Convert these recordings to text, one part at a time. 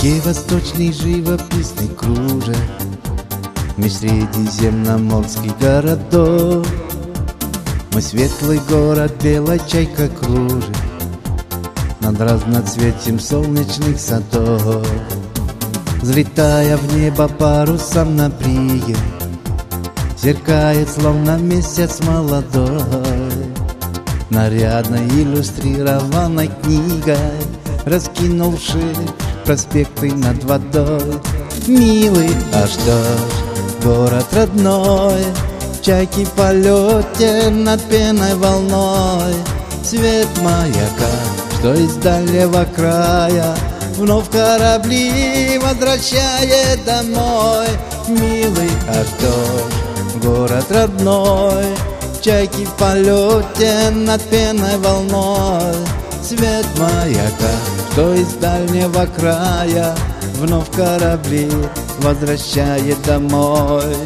реке восточный живописный кружит меж средиземноморских городов. Мой светлый город белая чайка кружит над разноцветием солнечных садов. Взлетая в небо парусом на бриге, сверкает словно месяц молодой. Нарядной иллюстрированной книгой раскинувши проспекты над водой. Милый, а что ж, город родной, чайки в полете над пеной волной. Свет маяка, что из дальнего края вновь корабли возвращает домой. Милый, а что ж, город родной, чайки в полете над пеной волной. Свет маяка, что из дальнего края вновь корабли возвращает домой.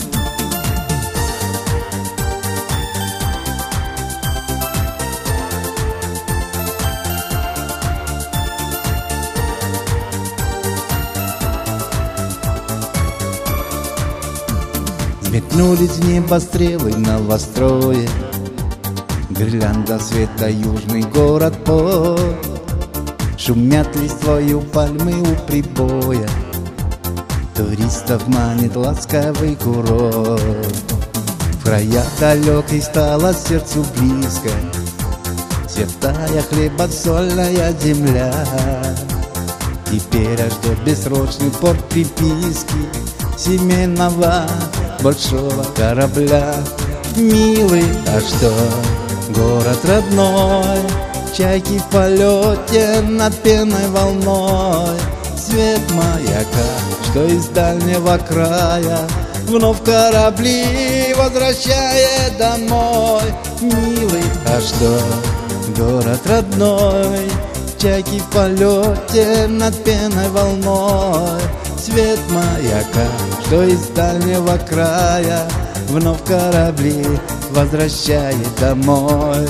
Взметнулись в небо стрелы новостроя, гирлянда света южный город под. Шумят листвою пальмы у прибоя, туристов манит ласковый курорт. В краях далекой стало сердцу близко святая хлебосольная земля. Теперь ждет бессрочный порт приписки семейного большого корабля. Милый, а что, город родной, чайки в полете над пеной волной. Свет маяка, что из дальнего края вновь корабли возвращает домой. Милый, а что, город родной, чайки в полете над пеной волной. Свет маяка, что из дальнего края вновь корабли возвращает домой.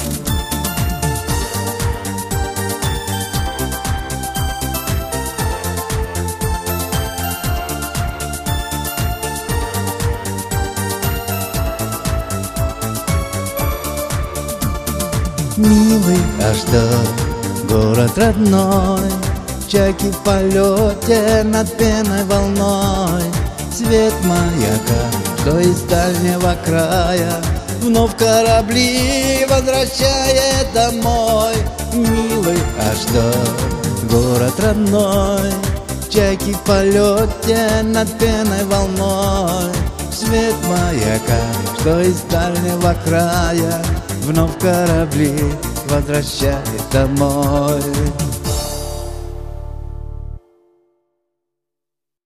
Милый, а что, город родной, чайки в полете над пеной волной. Свет маяка, что из дальнего края вновь корабли возвращает домой. Милый, а что, город родной, чайки в полете над пеной волной. Свет маяка, что из дальнего края вновь корабли возвращает домой.